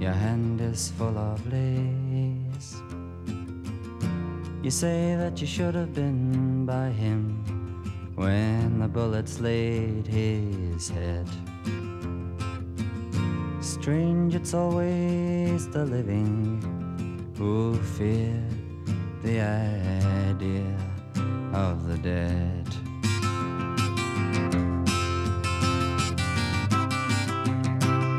Your hand is full of lace. You say that you should have been by him when the bullets laid his head. Strange, it's always the living who fear the idea of the dead.